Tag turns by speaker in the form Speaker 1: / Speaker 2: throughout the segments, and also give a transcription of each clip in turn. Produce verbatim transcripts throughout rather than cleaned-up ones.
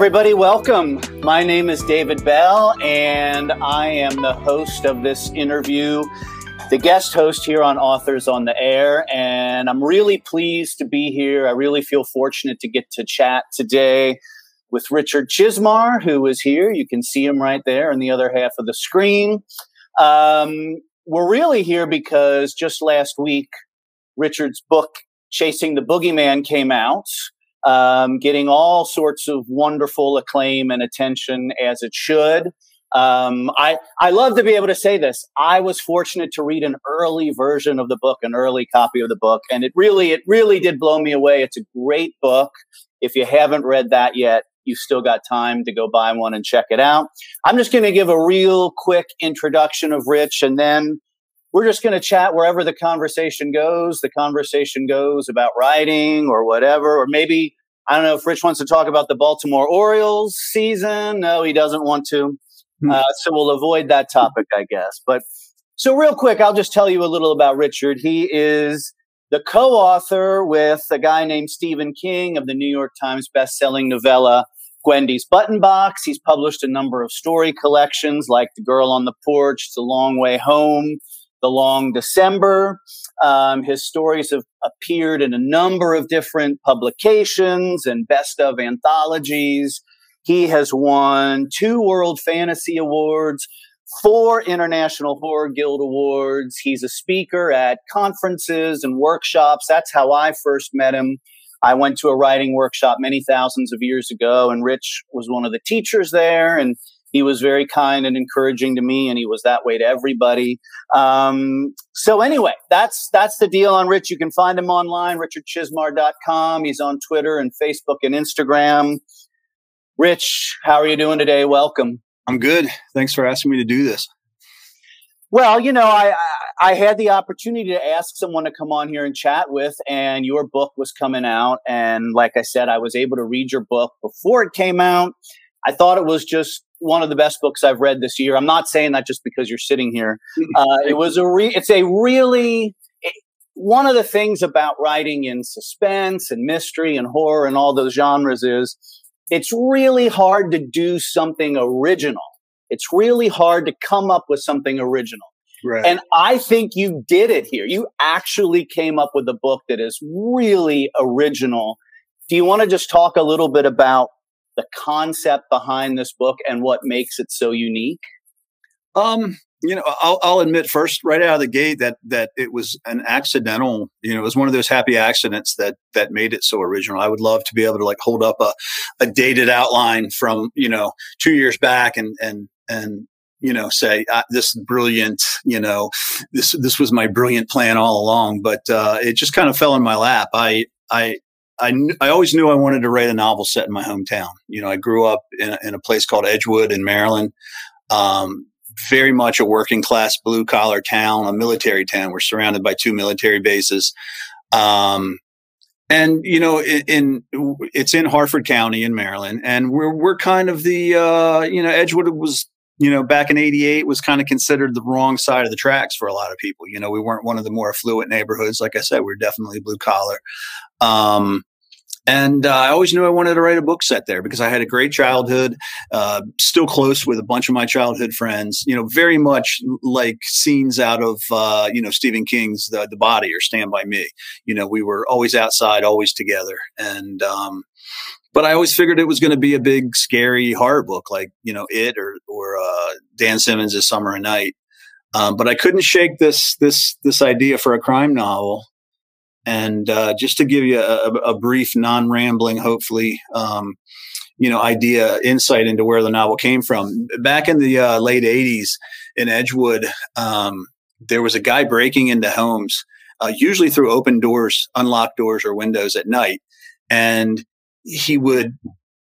Speaker 1: everybody. Welcome. My name is David Bell, and I am the host of this interview, the guest host here on Authors on the Air. And I'm really pleased to be here. I really feel fortunate to get to chat today with Richard Chizmar, who is here. You can see him right there in the other half of the screen. Um, we're really here because just last week, Richard's book, Chasing the Boogeyman, came out. Um, getting all sorts of wonderful acclaim and attention, as it should. Um, I, I love to be able to say this. I was fortunate to read an early version of the book, an early copy of the book, and it really, it really did blow me away. It's a great book. If you haven't read that yet, you've still got time to go buy one and check it out. I'm just going to give a real quick introduction of Rich, and then we're just going to chat wherever the conversation goes. The conversation goes about writing or whatever, or maybe, I don't know if Rich wants to talk about the Baltimore Orioles season. No, he doesn't want to. Uh, so we'll avoid that topic, I guess. But so real quick, I'll just tell you a little about Richard. He is the co-author with a guy named Stephen King of the New York Times bestselling novella, Gwendy's Button Box. He's published a number of story collections like The Girl on the Porch, It's a Long Way Home, The Long December. Um, his stories have appeared in a number of different publications and best of anthologies. He has won two World Fantasy Awards, four International Horror Guild Awards. He's a speaker at conferences and workshops. That's how I first met him. I went to a writing workshop many thousands of years ago, and Rich was one of the teachers there, and he was very kind and encouraging to me, and he was that way to everybody. Um, so anyway, that's that's the deal on Rich. You can find him online, richard chizmar dot com. He's on Twitter and Facebook and Instagram. Rich, how are you doing today? Welcome.
Speaker 2: I'm good. Thanks for asking me to do this.
Speaker 1: Well, you know, I I had the opportunity to ask someone to come on here and chat with, and your book was coming out. And like I said, I was able to read your book before it came out. I thought it was just one of the best books I've read this year. I'm not saying that just because you're sitting here. Uh, it was a re- it's a really, it, one of the things about writing in suspense and mystery and horror and all those genres is it's really hard to do something original. It's really hard to come up with something original.
Speaker 2: Right.
Speaker 1: And I think you did it here. You actually came up with a book that is really original. Do you want to just talk a little bit about the concept behind this book and what makes it so unique?
Speaker 2: Um, you know, I'll, I'll admit first, right out of the gate, that that it was an accidental. You know, it was one of those happy accidents that that made it so original. I would love to be able to like hold up a, a dated outline from you know two years back and and and you know say uh, this is brilliant. You know, this this was my brilliant plan all along. But uh, it just kind of fell in my lap. I I. I, kn- I always knew I wanted to write a novel set in my hometown. You know, I grew up in a, in a place called Edgewood in Maryland, um, very much a working class blue collar town, a military town. We're surrounded by two military bases. Um, and, you know, in, in it's in Harford County in Maryland, and we're, we're kind of the, uh, you know, Edgewood was, you know, back in eighty-eight was kind of considered the wrong side of the tracks for a lot of people. You know, we weren't one of the more affluent neighborhoods. Like I said, we we're definitely blue collar. Um, and uh, I always knew I wanted to write a book set there because I had a great childhood, uh, still close with a bunch of my childhood friends, you know, very much like scenes out of, uh, you know, Stephen King's The, The Body or Stand By Me. You know, we were always outside, always together. And, um, but I always figured it was going to be a big, scary horror book like, you know, It or, or uh, Dan Simmons' Summer and Night. Um, but I couldn't shake this, this, this idea for a crime novel. And uh, just to give you a, a brief, non-rambling, hopefully, um, you know, idea, insight into where the novel came from. Back in the uh, late eighties in Edgewood, um, there was a guy breaking into homes, uh, usually through open doors, unlocked doors or windows at night. And he would,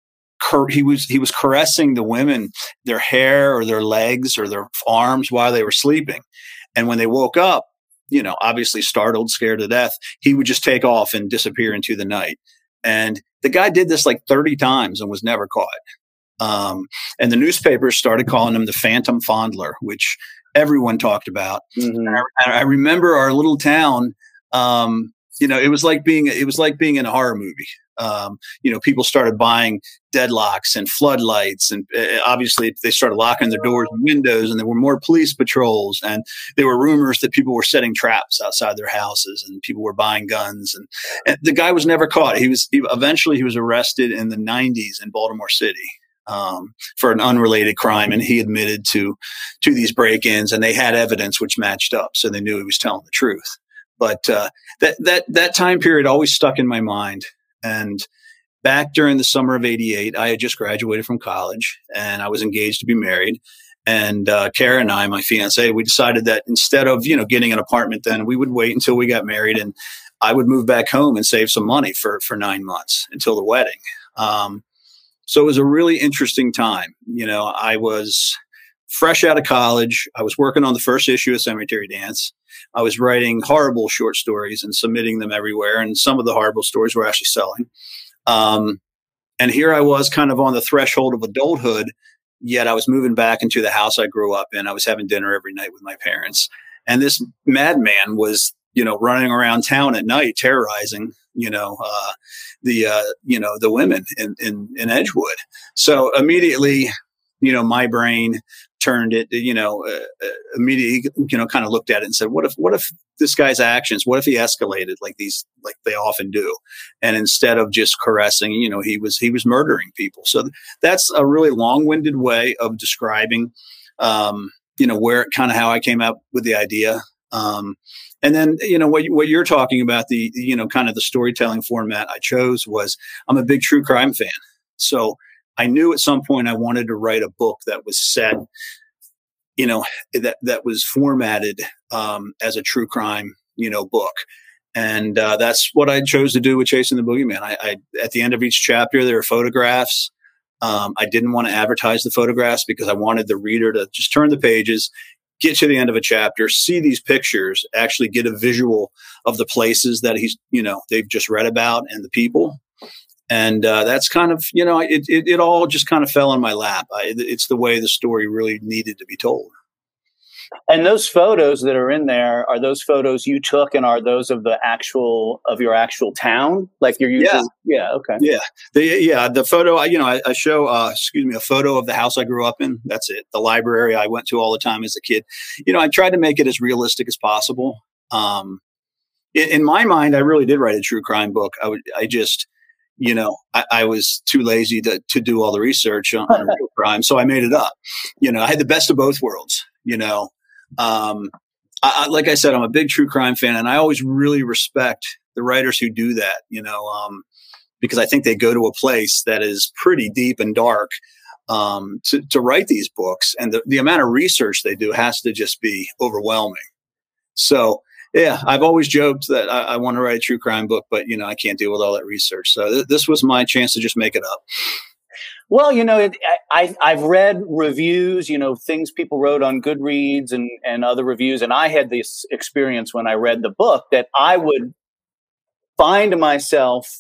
Speaker 2: he was, he was caressing the women, their hair or their legs or their arms while they were sleeping. And when they woke up, you know, obviously startled, scared to death, he would just take off and disappear into the night. And the guy did this like thirty times and was never caught. Um, and the newspapers started calling him the Phantom Fondler, which everyone talked about. Mm-hmm. And I, I remember our little town, um, you know, it was like being, it was like being in a horror movie. Um, you know, people started buying deadlocks and floodlights, and uh, obviously they started locking their doors and windows, and there were more police patrols, and there were rumors that people were setting traps outside their houses, and people were buying guns, and, and the guy was never caught. He was he, eventually he was arrested in the nineties in Baltimore City um, for an unrelated crime, and he admitted to to these break-ins, and they had evidence which matched up, so they knew he was telling the truth. But uh, that that that time period always stuck in my mind. And back during the summer of eighty-eight, I had just graduated from college, and I was engaged to be married. And uh, Kara and I, my fiance, we decided that instead of you know getting an apartment, then we would wait until we got married, and I would move back home and save some money for for nine months until the wedding. Um, so it was a really interesting time. You know, I was fresh out of college. I was working on the first issue of Cemetery Dance. I was writing horrible short stories and submitting them everywhere. And some of the horrible stories were actually selling. Um, and here I was kind of on the threshold of adulthood, yet I was moving back into the house I grew up in. I was having dinner every night with my parents. And this madman was, you know, running around town at night, terrorizing, you know, uh, the, uh, you know, the women in, in, in Edgewood. So immediately, you know, my brain turned it, you know, uh, immediately, you know, kind of looked at it and said, what if, what if this guy's actions, what if he escalated like these, like they often do? And instead of just caressing, you know, he was, he was murdering people. So th- that's a really long winded way of describing, um, you know, where kind of how I came up with the idea. Um, and then, you know, what, you, what you're talking about, the, you know, kind of the storytelling format I chose was, I'm a big true crime fan. So I knew at some point I wanted to write a book that was set, you know, that, that was formatted um, as a true crime, you know, book. And uh, that's what I chose to do with Chasing the Boogeyman. I, I at the end of each chapter, there are photographs. Um, I didn't want to advertise the photographs because I wanted the reader to just turn the pages, get to the end of a chapter, see these pictures, actually get a visual of the places that he's, you know, they've just read about and the people. And uh, that's kind of, you know, it, it, it all just kind of fell in my lap. I, it's the way the story really needed to be told.
Speaker 1: And those photos that are in there, are those photos you took, and are those of the actual, of your actual town? Like you're using?
Speaker 2: Yeah.
Speaker 1: Yeah. Okay.
Speaker 2: Yeah. The, yeah. The photo, I, you know, I, I show, uh, excuse me, a photo of the house I grew up in. That's it. The library I went to all the time as a kid. You know, I tried to make it as realistic as possible. Um, in, in my mind, I really did write a true crime book. I would, I just, you know, I, I was too lazy to, to do all the research on, on real crime. So I made it up. You know, I had the best of both worlds, you know. Um, I, I, like I said, I'm a big true crime fan, and I always really respect the writers who do that, you know, um, because I think they go to a place that is pretty deep and dark um, to, to write these books. And the, the amount of research they do has to just be overwhelming. So, yeah, I've always joked that I, I want to write a true crime book, but, you know, I can't deal with all that research. So th- this was my chance to just make it up.
Speaker 1: Well, you know, it, I, I've read reviews, you know, things people wrote on Goodreads and, and other reviews. And I had this experience when I read the book that I would find myself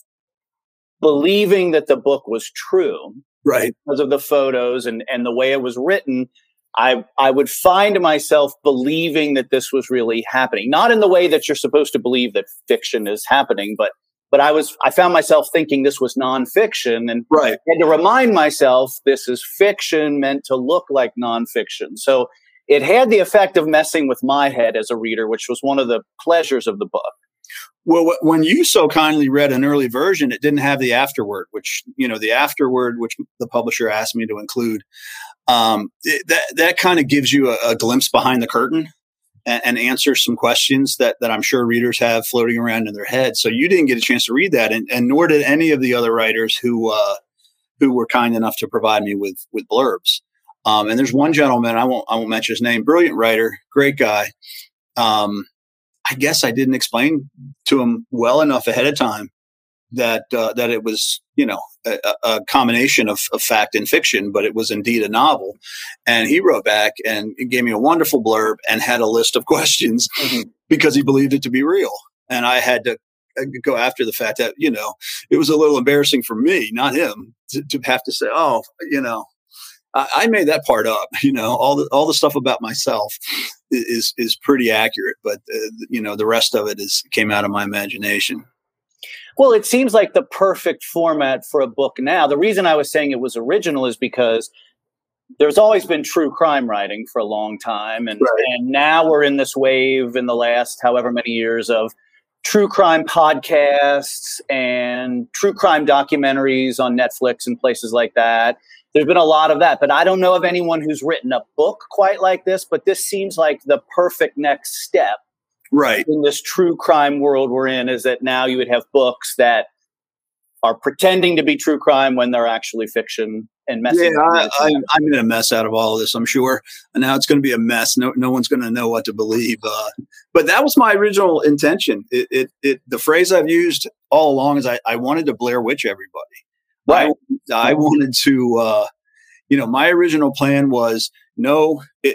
Speaker 1: believing that the book was true.
Speaker 2: Right.
Speaker 1: Because of the photos and, and the way it was written. I, I would find myself believing that this was really happening, not in the way that you're supposed to believe that fiction is happening, but, but I was, I found myself thinking this was nonfiction, and
Speaker 2: right.
Speaker 1: I had to remind myself this is fiction meant to look like nonfiction. So it had the effect of messing with my head as a reader, which was one of the pleasures of the book.
Speaker 2: Well, when you so kindly read an early version, it didn't have the afterword, which, you know, the afterword, which the publisher asked me to include. Um, it, that, that kind of gives you a, a glimpse behind the curtain and, and answers some questions that, that I'm sure readers have floating around in their heads. So you didn't get a chance to read that. And, and nor did any of the other writers who, uh, who were kind enough to provide me with, with blurbs. Um, and there's one gentleman, I won't, I won't mention his name, brilliant writer, great guy. Um, I guess I didn't explain to him well enough ahead of time that, uh, that it was, you know, a, a combination of, of fact and fiction, but it was indeed a novel. And he wrote back and gave me a wonderful blurb and had a list of questions mm-hmm. because he believed it to be real. And I had to go after the fact that, you know, it was a little embarrassing for me, not him, to, to have to say, oh, you know, I, I made that part up. You know, all the, all the stuff about myself is, is pretty accurate, but uh, you know, the rest of it is came out of my imagination.
Speaker 1: Well, it seems like the perfect format for a book now. The reason I was saying it was original is because there's always been true crime writing for a long time. And,
Speaker 2: Right.
Speaker 1: and now we're in this wave in the last however many years of true crime podcasts and true crime documentaries on Netflix and places like that. There's been a lot of that, but I don't know of anyone who's written a book quite like this, but this seems like the perfect next step.
Speaker 2: Right.
Speaker 1: In this true crime world we're in, is that now you would have books that are pretending to be true crime when they're actually fiction and messy.
Speaker 2: Yeah, I, I, I'm in a mess out of all of this, I'm sure. And now it's going to be a mess. No, no one's going to know what to believe. Uh, but that was my original intention. It, it, it, the phrase I've used all along is I, I wanted to Blair Witch everybody.
Speaker 1: Right.
Speaker 2: I, I wanted to, uh, you know, my original plan was no. It,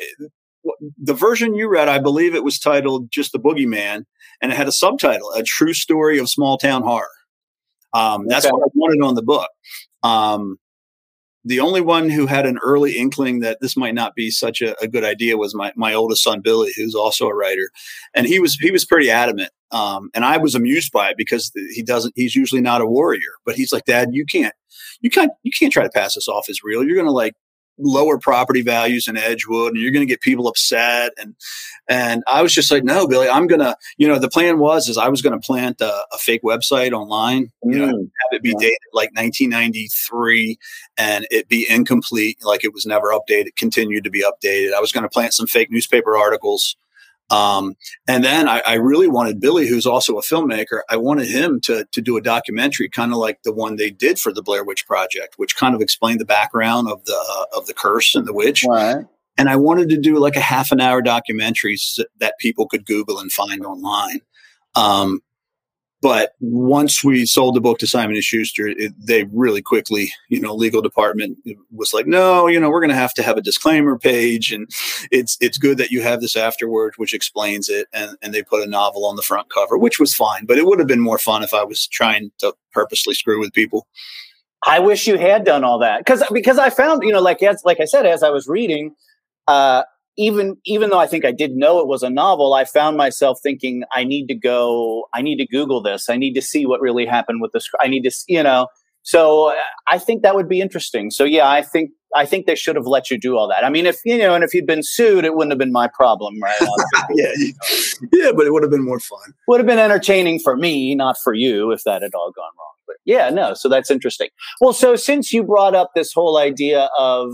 Speaker 2: the version you read, I believe it was titled just The Boogeyman, and it had a subtitle, A True Story of Small Town Horror. Um, that's
Speaker 1: okay.
Speaker 2: what I wanted on the book. Um, the only one who had an early inkling that this might not be such a, a good idea was my, my oldest son, Billy, who's also a writer. And he was, he was pretty adamant. Um, and I was amused by it because he doesn't, he's usually not a warrior, but he's like, Dad, you can't, you can't, you can't try to pass this off as real. You're going to like lower property values in Edgewood and you're going to get people upset. And, and I was just like, no, Billy, I'm going to, you know, the plan was, is I was going to plant a, a fake website online, you
Speaker 1: Mm.
Speaker 2: know, have it be
Speaker 1: Yeah.
Speaker 2: dated like nineteen ninety-three and it be incomplete. Like it was never updated, continued to be updated. I was going to plant some fake newspaper articles. Um, and then I, I really wanted Billy, who's also a filmmaker, I wanted him to, to do a documentary, kind of like the one they did for the Blair Witch Project, which kind of explained the background of the, uh, of the curse and the witch.
Speaker 1: Right.
Speaker 2: And I wanted to do like a half an hour documentary that people could Google and find online. Um, But once we sold the book to Simon and Schuster, it, they really quickly, you know, legal department was like, no, you know, we're going to have to have a disclaimer page. And it's it's good that you have this afterwards, which explains it. And, and they put a novel on the front cover, which was fine. But it would have been more fun if I was trying to purposely screw with people.
Speaker 1: I wish you had done all that. Because because I found, you know, like as, like I said, as I was reading, uh, even even though I think I did know it was a novel, I found myself thinking, I need to go, I need to Google this. I need to see what really happened with this. I need to, you know, so I think that would be interesting. So, yeah, I think I think they should have let you do all that. I mean, if, you know, and if you'd been sued, it wouldn't have been my problem, right?
Speaker 2: yeah, yeah, but it would have been more fun.
Speaker 1: Would have been entertaining for me, not for you, if that had all gone wrong. But yeah, no, so that's interesting. Well, so since you brought up this whole idea of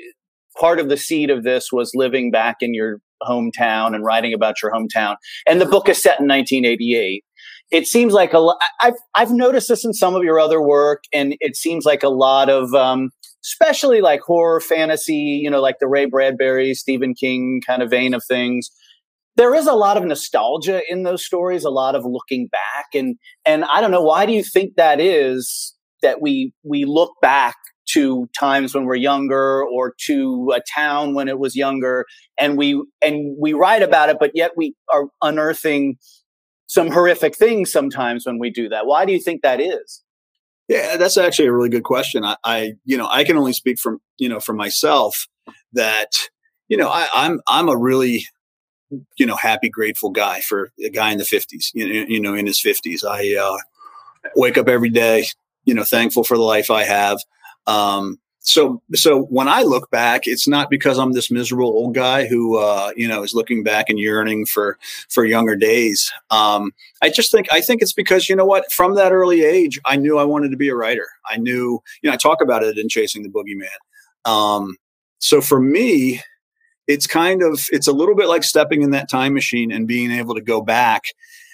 Speaker 1: part of the seed of this was living back in your hometown and writing about your hometown, and the book is set in nineteen eighty-eight. It seems like a lot. I've I've noticed this in some of your other work, and it seems like a lot of, um, especially like horror, fantasy, you know, like the Ray Bradbury, Stephen King kind of vein of things. There is a lot of nostalgia in those stories, a lot of looking back, and and I don't know, why do you think that is, that we we look back to times when we're younger, or to a town when it was younger, and we and we write about it, but yet we are unearthing some horrific things sometimes when we do that. Why do you think that is?
Speaker 2: Yeah, that's actually a really good question. I, I you know, I can only speak from, you know, for myself that, you know, I, I'm I'm a really, you know, happy, grateful guy for a guy in the fifties, you know, you know, in his fifties. I uh, wake up every day, you know, thankful for the life I have. Um, so, so when I look back, it's not because I'm this miserable old guy who, uh, you know, is looking back and yearning for, for younger days. Um, I just think, I think it's because, you know what, from that early age, I knew I wanted to be a writer. I knew, you know, I talk about it in Chasing the Boogeyman. Um, so for me, it's kind of, it's a little bit like stepping in that time machine and being able to go back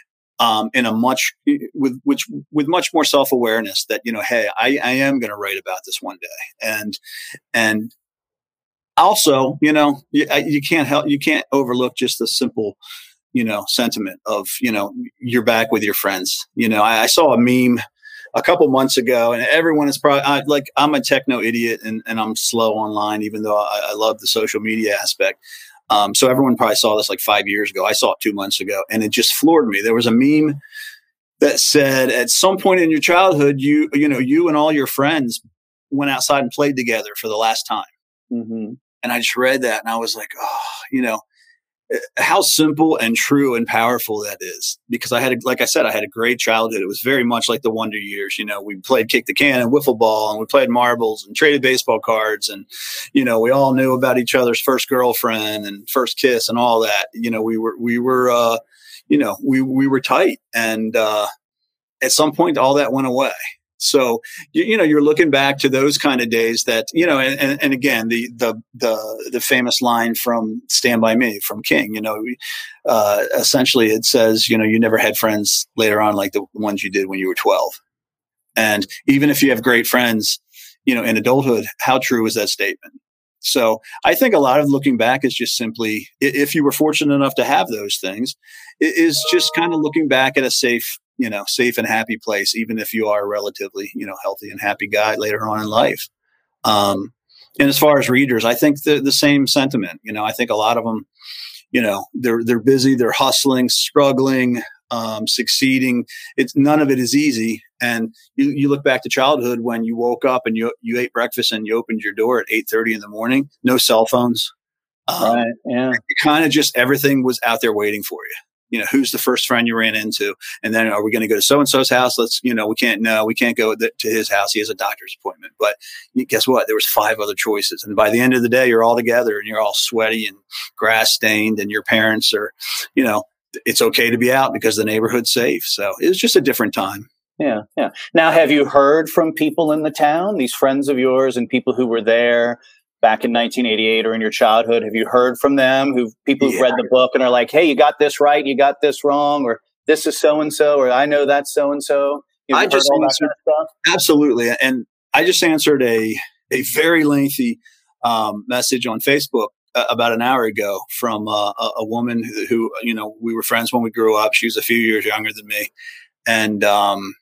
Speaker 2: Um, in a much with which with much more self awareness that, you know, hey, I, I am going to write about this one day, and and also, you know, you, you can't help you can't overlook just the simple, you know, sentiment of, you know, you're back with your friends. You know, I, I saw a meme a couple months ago, and everyone is probably I, like I'm a techno idiot and, and I'm slow online, even though I, I love the social media aspect. Um, so everyone probably saw this like five years ago. I saw it two months ago, and it just floored me. There was a meme that said, at some point in your childhood, you, you know, you and all your friends went outside and played together for the last time.
Speaker 1: Mm-hmm.
Speaker 2: And I just read that and I was like, oh, you know, how simple and true and powerful that is. Because I had, a, like I said, I had a great childhood. It was very much like the Wonder Years. You know, we played kick the can and wiffle ball, and we played marbles and traded baseball cards. And, you know, we all knew about each other's first girlfriend and first kiss and all that. You know, we were, we were, uh, you know, we, we were tight. And uh, at some point, all that went away. So, you, you know, you're looking back to those kind of days that, you know, and, and, and again, the, the, the, the famous line from Stand By Me from King, you know, uh, essentially it says, you know, you never had friends later on like the ones you did when you were twelve. And even if you have great friends, you know, in adulthood, how true is that statement? So I think a lot of looking back is just simply, if you were fortunate enough to have those things, it is just kind of looking back at a safe, you know, safe and happy place, even if you are a relatively, you know, healthy and happy guy later on in life. Um, and as far as readers, I think the, the same sentiment. You know, I think a lot of them, you know, they're they're busy, they're hustling, struggling, um, succeeding. It's none of it is easy. And you, you look back to childhood when you woke up and you you ate breakfast and you opened your door at eight thirty in the morning, no cell phones. Um,
Speaker 1: right. Yeah.
Speaker 2: Kind of just everything was out there waiting for you. You know, who's the first friend you ran into? And then are we going to go to so-and-so's house? Let's, you know, we can't, no, we can't go to his house. He has a doctor's appointment. But guess what? There was five other choices. And by the end of the day, you're all together and you're all sweaty and grass stained, and your parents are, you know, it's okay to be out because the neighborhood's safe. So it was just a different time.
Speaker 1: Yeah. Yeah. Now, have you heard from people in the town, these friends of yours and people who were there back in nineteen eighty-eight or in your childhood? Have you heard from them, who people who've
Speaker 2: Yeah.
Speaker 1: read the book and are like, hey, you got this right, you got this wrong, or this is so-and-so, or I know that's so-and-so? You've
Speaker 2: I
Speaker 1: heard
Speaker 2: just
Speaker 1: all that
Speaker 2: answered,
Speaker 1: kind of stuff?
Speaker 2: absolutely. And I just answered a, a very lengthy um, message on Facebook uh, about an hour ago from uh, a, a woman who, who, you know, we were friends when we grew up. She was a few years younger than me. And um,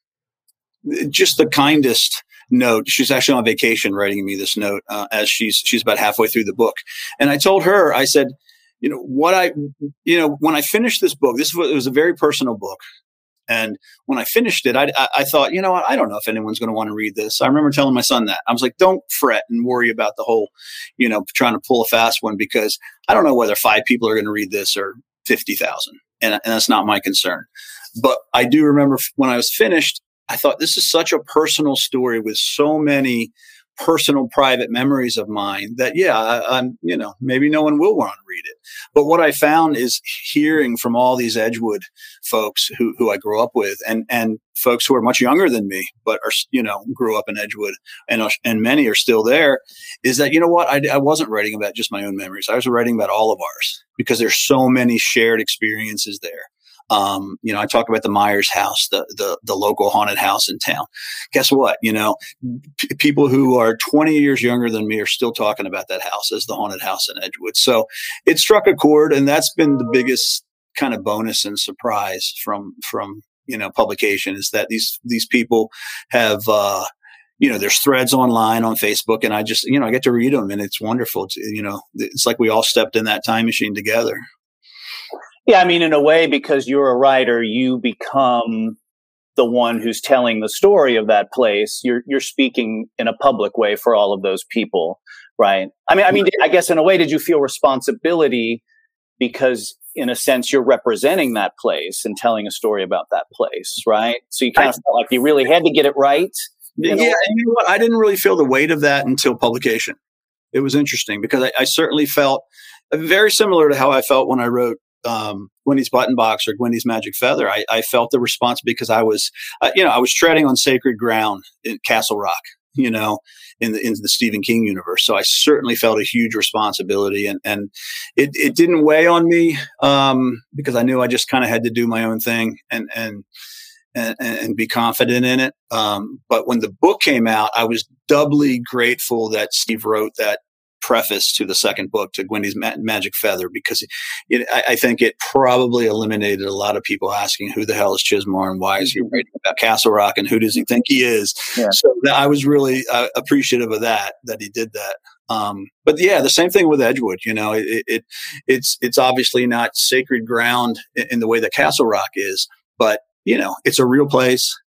Speaker 2: just the kindest note. She's actually on vacation writing me this note uh, as she's she's about halfway through the book. And I told her, I said, you know, what I, you know, when I finished this book, this was, it was a very personal book. And when I finished it, I, I, I thought, you know what, I don't know if anyone's going to want to read this. I remember telling my son that. I was like, don't fret and worry about the whole, you know, trying to pull a fast one, because I don't know whether five people are going to read this or fifty thousand. And, and that's not my concern. But I do remember when I was finished, I thought, this is such a personal story with so many personal, private memories of mine that, yeah, I, I'm, you know, maybe no one will want to read it. But what I found is hearing from all these Edgewood folks who, who I grew up with, and, and folks who are much younger than me, but are, you know, grew up in Edgewood, and, and many are still there, is that, you know what, I, I wasn't writing about just my own memories. I was writing about all of ours, because there's so many shared experiences there. Um, you know, I talk about the Myers house, the, the, the local haunted house in town. Guess what? You know, p- people who are twenty years younger than me are still talking about that house as the haunted house in Edgewood. So it struck a chord, and that's been the biggest kind of bonus and surprise from, from, you know, publication, is that these, these people have, uh, you know, there's threads online on Facebook, and I just, you know, I get to read them, and it's wonderful. It's, you know, it's like we all stepped in that time machine together.
Speaker 1: Yeah, I mean, in a way, because you're a writer, you become the one who's telling the story of that place. You're you're speaking in a public way for all of those people, right? I mean, I mean, I guess in a way, did you feel responsibility because, in a sense, you're representing that place and telling a story about that place, right? So you kind of felt like you really had to get it right.
Speaker 2: Yeah, and you know what? I didn't really feel the weight of that until publication. It was interesting, because I, I certainly felt very similar to how I felt when I wrote um, Gwendy's Button Box or Gwendy's Magic Feather. I, I felt the response because I was, uh, you know, I was treading on sacred ground in Castle Rock, you know, in the, in the Stephen King universe. So I certainly felt a huge responsibility, and, and it, it didn't weigh on me, um, because I knew I just kind of had to do my own thing and, and, and, and be confident in it. Um, but when the book came out, I was doubly grateful that Steve wrote that preface to the second book, to Gwendy's Ma- Magic Feather, because it, I, I think it probably eliminated a lot of people asking, who the hell is Chismar, and why is he writing about Castle Rock, and who does he think he is? Yeah. So I was really uh, appreciative of that, that he did that. Um, but yeah, the same thing with Edgewood. You know, it, it it's it's obviously not sacred ground in, in the way that Castle Rock is, but you know, it's a real place.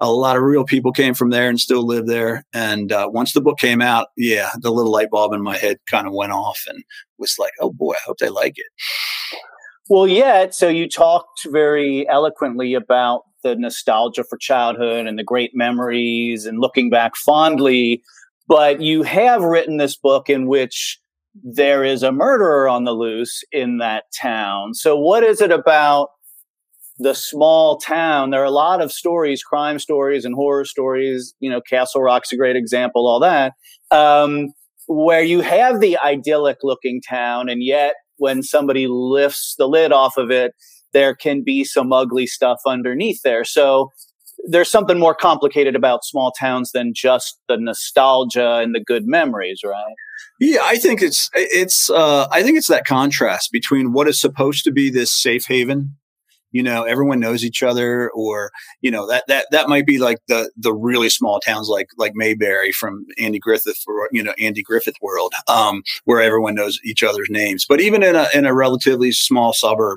Speaker 2: a lot of real people came from there and still live there. And uh, once the book came out, yeah, the little light bulb in my head kind of went off and was like, oh boy, I hope they like it.
Speaker 1: Well, yeah. So you talked very eloquently about the nostalgia for childhood and the great memories and looking back fondly. But you have written this book in which there is a murderer on the loose in that town. So what is it about the small town? There are a lot of stories, crime stories and horror stories, you know, Castle Rock's a great example, all that, um, where you have the idyllic looking town. And yet when somebody lifts the lid off of it, there can be some ugly stuff underneath there. So there's something more complicated about small towns than just the nostalgia and the good memories, right?
Speaker 2: Yeah, I think it's, it's, uh, I think it's that contrast between what is supposed to be this safe haven. You know, everyone knows each other, or, you know, that, that, that might be like the, the really small towns like, like Mayberry from Andy Griffith, or, you know, Andy Griffith world, um, where everyone knows each other's names. But even in a, in a relatively small suburb,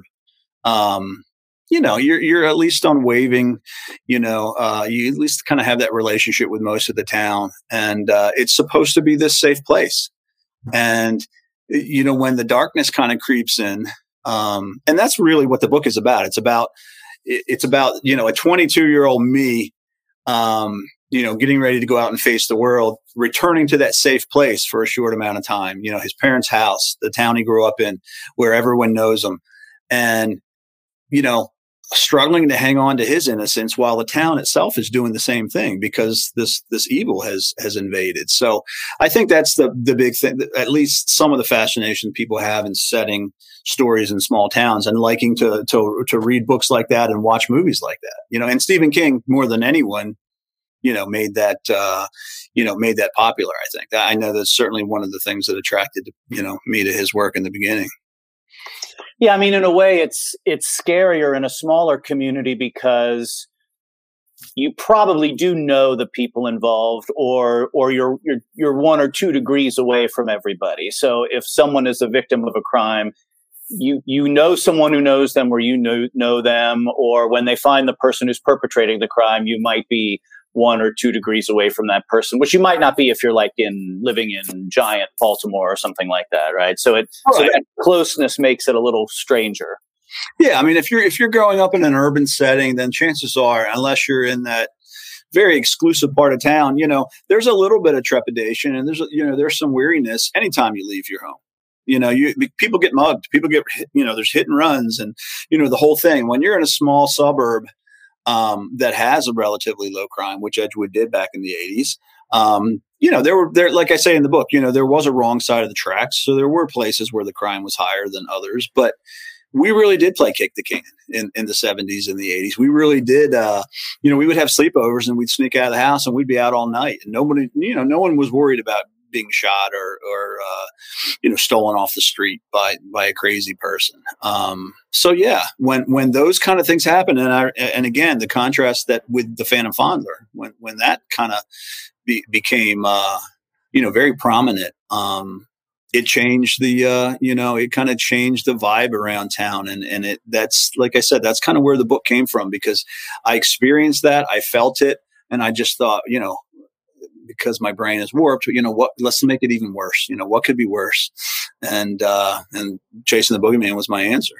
Speaker 2: um, you know, you're, you're at least on waving, you know, uh, you at least kind of have that relationship with most of the town. And, uh, it's supposed to be this safe place. And, you know, when the darkness kind of creeps in, Um, and that's really what the book is about. It's about, it's about, you know, a twenty-two year old me, um, you know, getting ready to go out and face the world, returning to that safe place for a short amount of time, you know, his parents' house, the town he grew up in, where everyone knows him, and, you know, struggling to hang on to his innocence while the town itself is doing the same thing because this, this evil has, has invaded. So I think that's the, the big thing, at least some of the fascination people have in setting stories in small towns and liking to, to, to read books like that and watch movies like that, you know, and Stephen King more than anyone, you know, made that, uh, you know, made that popular. I think I know that's certainly one of the things that attracted, you know, me to his work in the beginning.
Speaker 1: Yeah, I mean, in a way, it's it's scarier in a smaller community because you probably do know the people involved, or or you're you're you're one or two degrees away from everybody. So if someone is a victim of a crime, you you know someone who knows them, or you know know them, or when they find the person who's perpetrating the crime, you might be one or two degrees away from that person, which you might not be if you're like in living in giant Baltimore or something like that, right? So it right. so that closeness makes it a little stranger.
Speaker 2: Yeah, I mean, if you're if you're growing up in an urban setting, then chances are, unless you're in that very exclusive part of town, you know, there's a little bit of trepidation, and there's you know there's some weariness anytime you leave your home. You know, you people get mugged, people get you know, there's hit and runs, and you know the whole thing. When you're in a small suburb Um, that has a relatively low crime, which Edgewood did back in the eighties. Um, you know, there were there, like I say in the book, you know, there was a wrong side of the tracks. So there were places where the crime was higher than others, but we really did play kick the can in, in the seventies and the eighties. We really did, uh, you know, we would have sleepovers and we'd sneak out of the house and we'd be out all night, and nobody, you know, no one was worried about being shot or, or, uh, you know, stolen off the street by, by a crazy person. Um, so yeah, when, when those kind of things happen, and I, and again, the contrast that with the Phantom Fondler, when, when that kind of be, became, uh, you know, very prominent, um, it changed the, uh, you know, it kind of changed the vibe around town. And, and it, that's, like I said, that's kind of where the book came from, because I experienced that, I felt it. And I just thought, you know, because my brain is warped, you know, what, let's make it even worse. You know, what could be worse? And, uh, and Chasing the Boogeyman was my answer.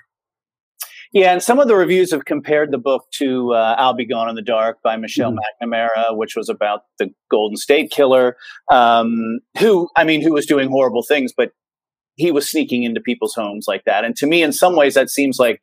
Speaker 1: Yeah. And some of the reviews have compared the book to, uh, I'll Be Gone in the Dark by Michelle mm-hmm. McNamara, which was about the Golden State Killer, um, who, I mean, who was doing horrible things, but he was sneaking into people's homes like that. And to me, in some ways, that seems like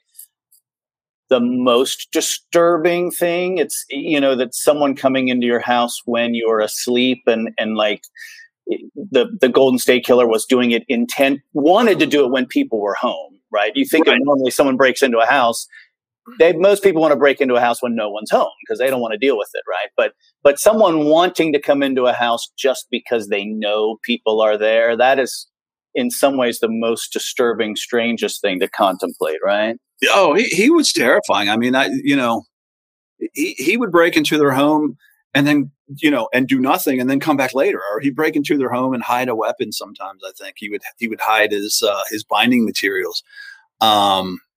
Speaker 1: the most disturbing thing. It's, you know, that someone coming into your house when you're asleep, and, and like the, the Golden State Killer was doing it intent, wanted to do it when people were home, right? You think right. of normally someone breaks into a house. They, most people want to break into a house when no one's home because they don't want to deal with it. Right. But, but someone wanting to come into a house just because they know people are there, that is in some ways the most disturbing, strangest thing to contemplate. Right.
Speaker 2: Oh, he, he was terrifying. I mean, I, you know, he, he would break into their home and then, you know, and do nothing and then come back later, or he'd break into their home and hide a weapon. Sometimes I think he would, he would hide his, uh, his binding materials. Um,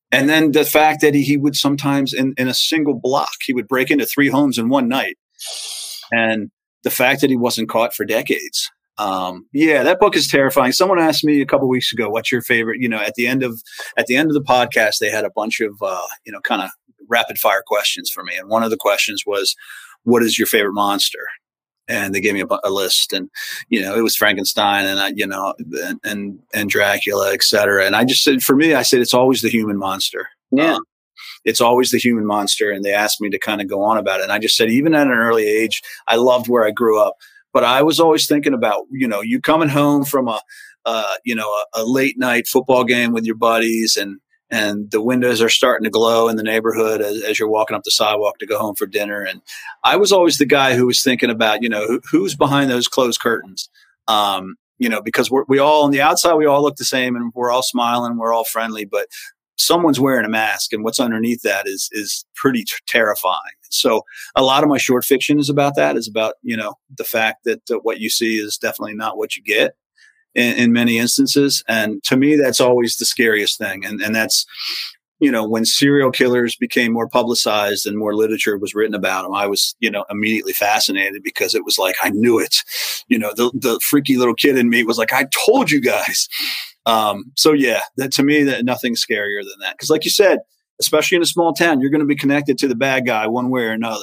Speaker 2: And then the fact that he, he would sometimes in, in a single block, he would break into three homes in one night. And the fact that he wasn't caught for decades. Um, yeah, that book is terrifying. Someone asked me a couple weeks ago, what's your favorite, you know, at the end of, at the end of the podcast, they had a bunch of, uh, you know, kind of rapid fire questions for me. And one of the questions was, what is your favorite monster? And they gave me a, a list, and, you know, it was Frankenstein and, I, you know, and, and, and Dracula, et cetera. And I just said, for me, I said, it's always the human monster.
Speaker 1: Yeah.
Speaker 2: Um, it's always the human monster. And they asked me to kind of go on about it. And I just said, even at an early age, I loved where I grew up, but I was always thinking about, you know, you coming home from a, uh, you know, a, a late night football game with your buddies, and, and the windows are starting to glow in the neighborhood as, as you're walking up the sidewalk to go home for dinner. And I was always the guy who was thinking about, you know, who, who's behind those closed curtains, um, you know, because we're, we all on the outside, we all look the same, and we're all smiling, we're all friendly, but someone's wearing a mask, and what's underneath that is, is pretty t- terrifying. So a lot of my short fiction is about that, is about, you know, the fact that uh, what you see is definitely not what you get. In, in many instances. And to me, that's always the scariest thing. And, and that's, you know, when serial killers became more publicized and more literature was written about them, I was, you know, immediately fascinated, because it was like, I knew it. You know, the, the freaky little kid in me was like, I told you guys. Um, so yeah, that to me, that nothing's scarier than that. Cause like you said, especially in a small town, you're going to be connected to the bad guy one way or another.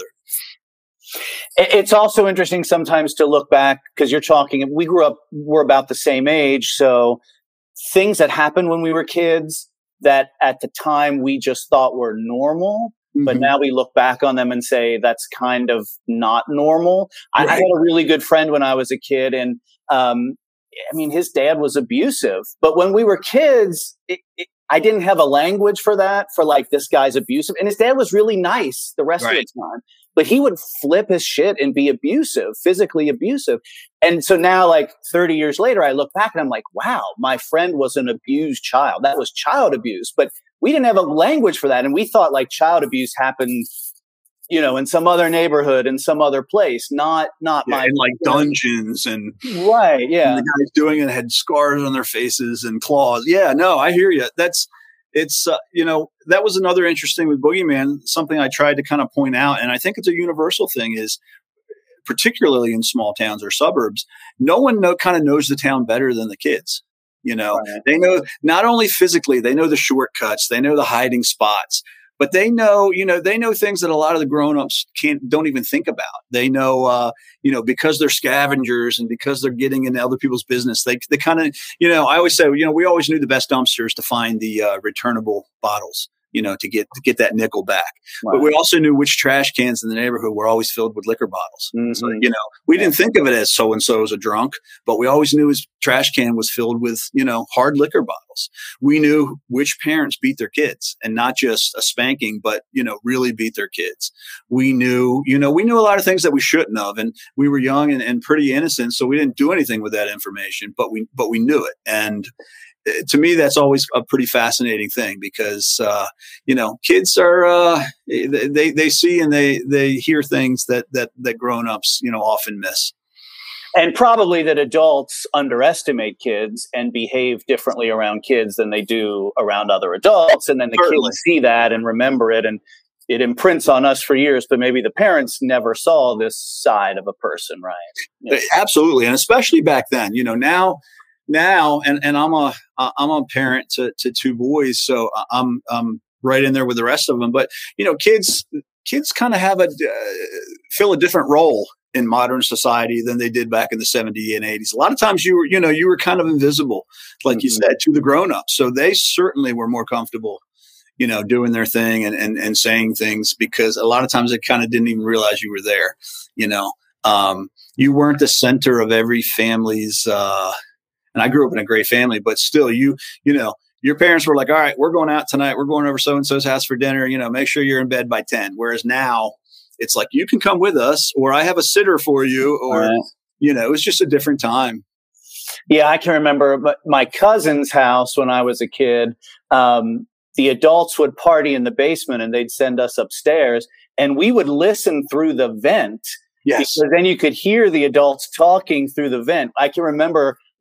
Speaker 1: It's also interesting sometimes to look back, because you're talking, we grew up, we're about the same age. So things that happened when we were kids that at the time we just thought were normal, mm-hmm. but now we look back on them and say that's kind of not normal. Right. I, I had a really good friend when I was a kid, and um, I mean, his dad was abusive, but when we were kids, it, it, I didn't have a language for that, for like, this guy's abusive. And his dad was really nice the rest right. of the time. But he would flip his shit and be abusive, physically abusive. And so now, like thirty years later, I look back and I'm like, wow, my friend was an abused child. That was child abuse. But we didn't have a language for that. And we thought like child abuse happened, you know, in some other neighborhood, in some other place, not, not
Speaker 2: yeah,
Speaker 1: my.
Speaker 2: In like dungeons and.
Speaker 1: Right. Yeah.
Speaker 2: And the guys doing it had scars on their faces and claws. Yeah, no, I hear you. That's. It's, uh, you know, that was another interesting with Boogeyman, something I tried to kind of point out. And I think it's a universal thing, is particularly in small towns or suburbs, no one know, kind of knows the town better than the kids. You know, right. They know not only physically, they know the shortcuts, they know the hiding spots, but they know, you know, they know things that a lot of the grown-ups can't, don't even think about. They know, uh, you know, because they're scavengers and because they're getting into other people's business, they, they kind of, you know, I always say, you know, we always knew the best dumpsters to find the uh, returnable bottles, you know, to get, to get that nickel back. Wow. But we also knew which trash cans in the neighborhood were always filled with liquor bottles. Mm-hmm. So, you know, we didn't think of it as so-and-so's a drunk, but we always knew his trash can was filled with, you know, hard liquor bottles. We knew which parents beat their kids, and not just a spanking, but, you know, really beat their kids. We knew, you know, we knew a lot of things that we shouldn't have, and we were young and, and pretty innocent. So we didn't do anything with that information, but we, but we knew it. And to me, that's always a pretty fascinating thing, because, uh, you know, kids are, uh, they, they see and they, they hear things that, that, that grown-ups, you know, often miss.
Speaker 1: And probably that adults underestimate kids and behave differently around kids than they do around other adults. And then the Certainly. Kids see that and remember it, and it imprints on us for years, but maybe the parents never saw this side of a person, right?
Speaker 2: Yeah. Absolutely. And especially back then, you know, now, now, and, and I'm a, I'm a parent to, to two boys. So I'm, I'm right in there with the rest of them, but you know, kids, kids kind of have a, uh, fill a different role in modern society than they did back in the seventies and eighties. A lot of times you were, you know, you were kind of invisible, like mm-hmm. you said, to the grown-ups. So they certainly were more comfortable, you know, doing their thing and, and, and saying things, because a lot of times they kind of didn't even realize you were there. You know, um, you weren't the center of every family's, uh, and I grew up in a great family, but still you, you know, your parents were like, all right, we're going out tonight. We're going over so-and-so's house for dinner. You know, make sure you're in bed by ten. Whereas now it's like, you can come with us, or I have a sitter for you, or, right. you know, it was just a different time.
Speaker 1: Yeah. I can remember my cousin's house when I was a kid. Um, the adults would party in the basement and they'd send us upstairs, and we would listen through the vent.
Speaker 2: Yes.
Speaker 1: Because then you could hear the adults talking through the vent. I can remember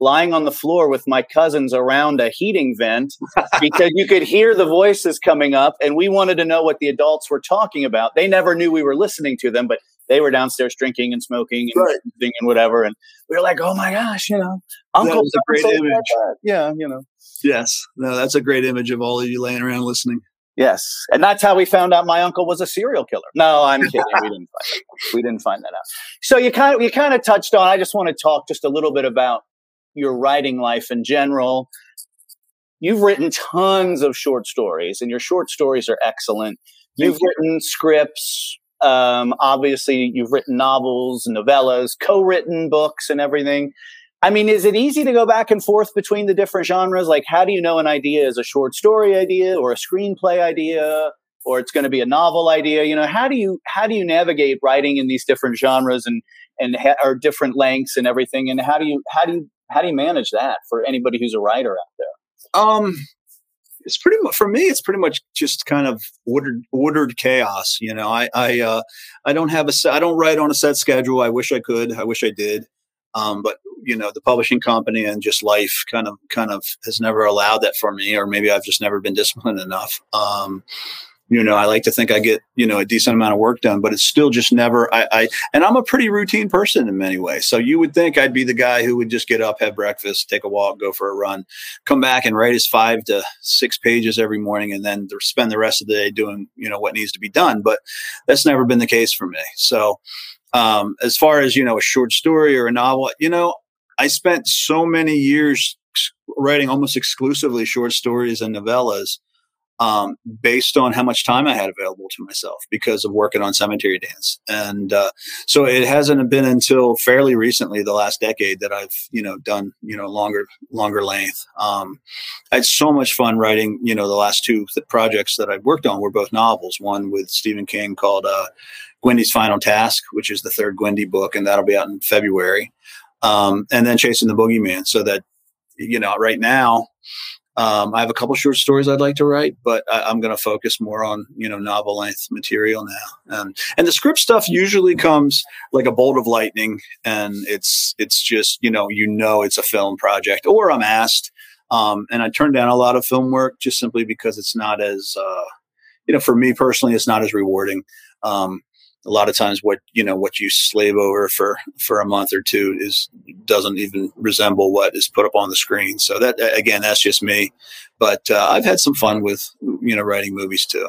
Speaker 1: lying on the floor with my cousins around a heating vent because you could hear the voices coming up, and we wanted to know what the adults were talking about. They never knew we were listening to them, but they were downstairs drinking and smoking and
Speaker 2: right.
Speaker 1: and whatever. And we were like, oh my gosh, you know, Uncle.
Speaker 2: That was a great image.
Speaker 1: That. Yeah, you know.
Speaker 2: Yes. No, that's a great image of all of you laying around listening.
Speaker 1: Yes. And that's how we found out my uncle was a serial killer. No, I'm kidding. We didn't find that. We didn't find that out. So you kind of you kind of touched on, I just want to talk just a little bit about your writing life in general. You've written tons of short stories, and your short stories are excellent. You've written scripts. Um, obviously, you've written novels, novellas, co-written books, and everything. I mean, is it easy to go back and forth between the different genres? Like, how do you know an idea is a short story idea or a screenplay idea, or it's going to be a novel idea? You know, how do you how do you navigate writing in these different genres and and ha- or different lengths and everything? And how do you how do you how do you manage that for anybody who's a writer out there?
Speaker 2: Um, it's pretty much for me. It's pretty much just kind of ordered ordered chaos. You know, I I uh, I don't have a set, I don't write on a set schedule. I wish I could. I wish I did. Um, but you know, the publishing company and just life kind of kind of has never allowed that for me, or maybe I've just never been disciplined enough. Um, you know, I like to think I get, you know, a decent amount of work done, but it's still just never, I, I, and I'm a pretty routine person in many ways. So you would think I'd be the guy who would just get up, have breakfast, take a walk, go for a run, come back and write his five to six pages every morning, and then spend the rest of the day doing, you know, what needs to be done. But that's never been the case for me. So, Um, as far as, you know, a short story or a novel, you know, I spent so many years writing almost exclusively short stories and novellas, um, based on how much time I had available to myself because of working on Cemetery Dance. And, uh, so it hasn't been until fairly recently, the last decade, that I've, you know, done, you know, longer, longer length. Um, I had so much fun writing, you know, the last two th- projects that I've worked on were both novels, one with Stephen King called, uh, Gwendy's Final Task, which is the third Gwendy book, and that'll be out in February. Um, and then Chasing the Boogeyman. So that, you know, right now, um, I have a couple short stories I'd like to write, but I, I'm going to focus more on, you know, novel length material now. Um, and the script stuff usually comes like a bolt of lightning, and it's, it's just, you know, you know, it's a film project, or I'm asked. Um, and I turn down a lot of film work just simply because it's not as, uh, you know, for me personally, it's not as rewarding. Um, A lot of times what, you know, what you slave over for, for a month or two is doesn't even resemble what is put up on the screen. So that, again, that's just me, but, uh, I've had some fun with, you know, writing movies too.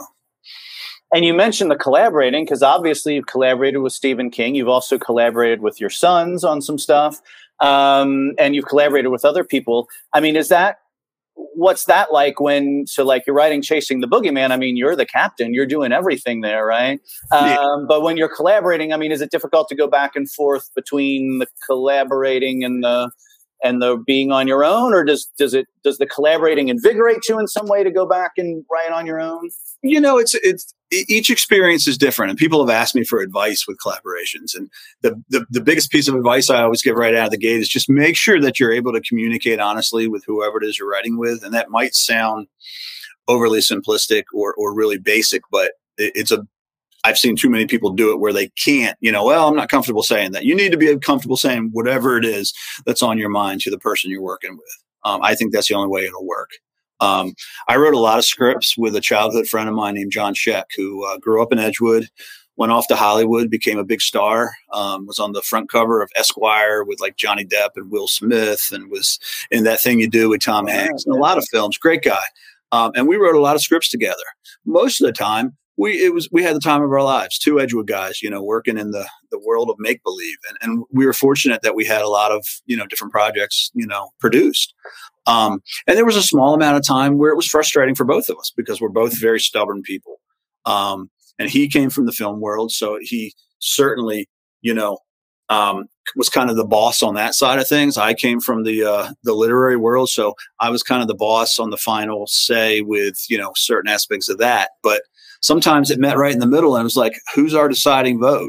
Speaker 1: And you mentioned the collaborating, because obviously you've collaborated with Stephen King. You've also collaborated with your sons on some stuff. Um, and you've collaborated with other people. I mean, is that, what's that like when, so like you're writing Chasing the Boogeyman, I mean, you're the captain, you're doing everything there, right?
Speaker 2: Yeah.
Speaker 1: Um, but when you're collaborating, I mean, is it difficult to go back and forth between the collaborating and the, and the being on your own, or does, does it, does the collaborating invigorate you in some way to go back and write on your own?
Speaker 2: You know, it's, it's, each experience is different, and people have asked me for advice with collaborations. And the, the, the biggest piece of advice I always give right out of the gate is just make sure that you're able to communicate honestly with whoever it is you're writing with. And that might sound overly simplistic or, or really basic, but it, it's a, I've seen too many people do it where they can't, you know, well, I'm not comfortable saying that. You need to be comfortable saying whatever it is that's on your mind to the person you're working with. Um, I think that's the only way it'll work. Um, I wrote a lot of scripts with a childhood friend of mine named John Sheck, who uh, grew up in Edgewood, went off to Hollywood, became a big star, um, was on the front cover of Esquire with like Johnny Depp and Will Smith, and was in That Thing You Do with Tom Hanks, and a lot of films. Great guy. Um, and we wrote a lot of scripts together. Most of the time, we it was we had the time of our lives. Two Edgewood guys, you know, working in the the world of make believe, and and we were fortunate that we had a lot of, you know, different projects, you know, produced. Um, and there was a small amount of time where it was frustrating for both of us because we're both very stubborn people. Um, and he came from the film world, so he certainly, you know, um, was kind of the boss on that side of things. I came from the uh, the literary world, so I was kind of the boss on the final say with, you know, certain aspects of that. But sometimes it met right in the middle, and it was like, who's our deciding vote?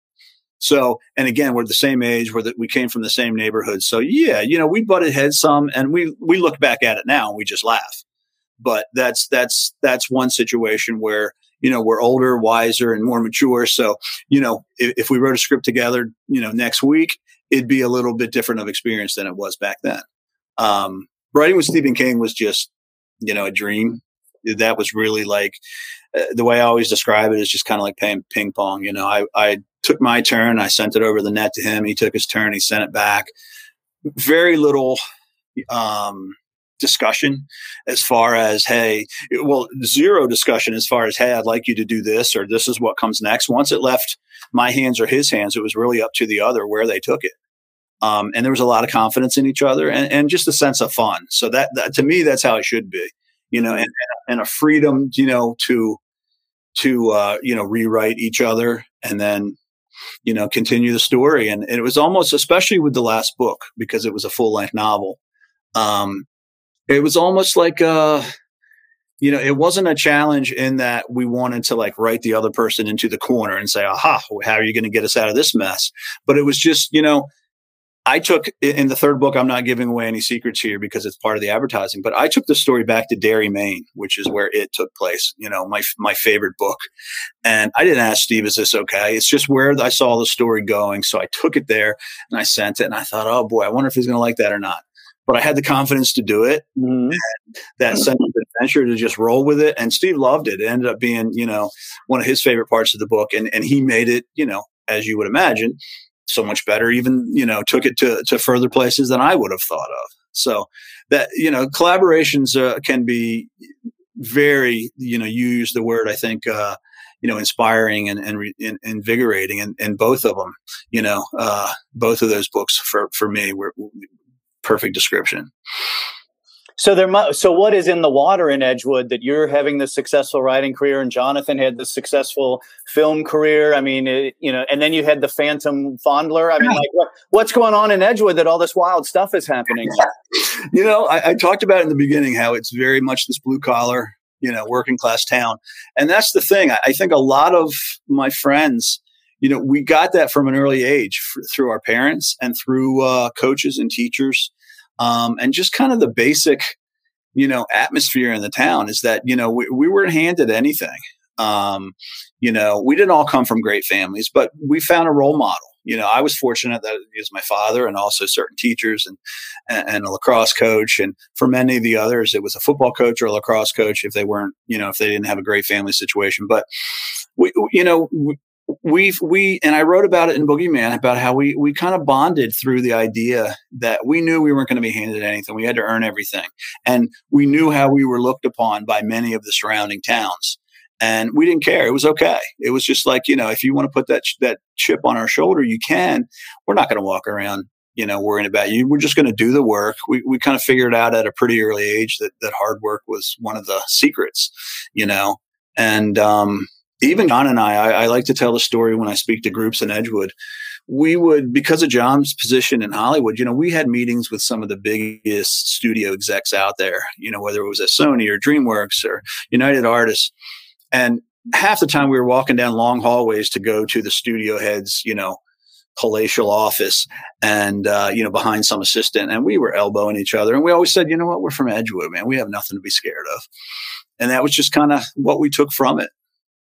Speaker 2: So, and again, we're the same age, we're that we came from the same neighborhood. So yeah, you know, we butted heads some, and we, we look back at it now and we just laugh. But that's, that's, that's one situation where, you know, we're older, wiser, and more mature. So, you know, if, if we wrote a script together, you know, next week, it'd be a little bit different of experience than it was back then. Um, writing with Stephen King was just, you know, a dream. That was really like, uh, the way I always describe it is just kind of like playing ping pong. You know, I, I took my turn, I sent it over the net to him. He took his turn, he sent it back. Very little, um, discussion as far as, hey, well, zero discussion as far as, hey, I'd like you to do this, or this is what comes next. Once it left my hands or his hands, it was really up to the other where they took it. Um, and there was a lot of confidence in each other, and, and just a sense of fun. So that, that to me, that's how it should be, you know, and, and a freedom, you know, to, to, uh, you know, rewrite each other and then, you know, continue the story. And, and it was almost, especially with the last book, because it was a full length novel. Um, It was almost like, uh, you know, it wasn't a challenge in that we wanted to like write the other person into the corner and say, aha, how are you going to get us out of this mess? But it was just, you know, I took in the third book, I'm not giving away any secrets here because it's part of the advertising, but I took the story back to Derry, Maine, which is where it took place, you know, my, my favorite book. And I didn't ask Steve, is this okay? It's just where I saw the story going. So I took it there and I sent it and I thought, oh boy, I wonder if he's going to like that or not. But I had the confidence to do it, mm-hmm. and that sense of adventure to just roll with it. And Steve loved it. It ended up being, you know, one of his favorite parts of the book. And, and he made it, you know, as you would imagine, so much better, even, you know, took it to, to further places than I would have thought of. So that, you know, collaborations uh, can be very, you know, you use the word, I think, uh, you know, inspiring and, and, re- and invigorating. And, and both of them, you know, uh, both of those books for, for me were perfect description.
Speaker 1: So there, mu- so what is in the water in Edgewood that you're having this successful writing career and Jonathan had this successful film career? I mean, it, you know, and then you had the Phantom Fondler. I mean, like what, what's going on in Edgewood that all this wild stuff is happening?
Speaker 2: You know, I, I talked about in the beginning how it's very much this blue collar, you know, working class town. And that's the thing. I, I think a lot of my friends, you know, we got that from an early age f- through our parents and through uh, coaches and teachers. Um, and just kind of the basic, you know, atmosphere in the town is that, you know, we, we weren't handed anything. Um, you know, we didn't all come from great families, but we found a role model. You know, I was fortunate that it was my father and also certain teachers and, and, and a lacrosse coach. And for many of the others, it was a football coach or a lacrosse coach if they weren't, you know, if they didn't have a great family situation. But we, you know, we, We've, we, and I wrote about it in Boogeyman about how we, we kind of bonded through the idea that we knew we weren't going to be handed anything. We had to earn everything. And we knew how we were looked upon by many of the surrounding towns. And we didn't care. It was okay. It was just like, you know, if you want to put that, that chip on our shoulder, you can. We're not going to walk around, you know, worrying about you. We're just going to do the work. We, we kind of figured out at a pretty early age that, that hard work was one of the secrets, you know, and, um, even John and I, I, I like to tell the story when I speak to groups in Edgewood. We would, because of John's position in Hollywood, you know, we had meetings with some of the biggest studio execs out there, you know, whether it was at Sony or DreamWorks or United Artists. And half the time we were walking down long hallways to go to the studio head's, you know, palatial office and, uh, you know, behind some assistant. And we were elbowing each other. And we always said, you know what, we're from Edgewood, man. We have nothing to be scared of. And that was just kind of what we took from it.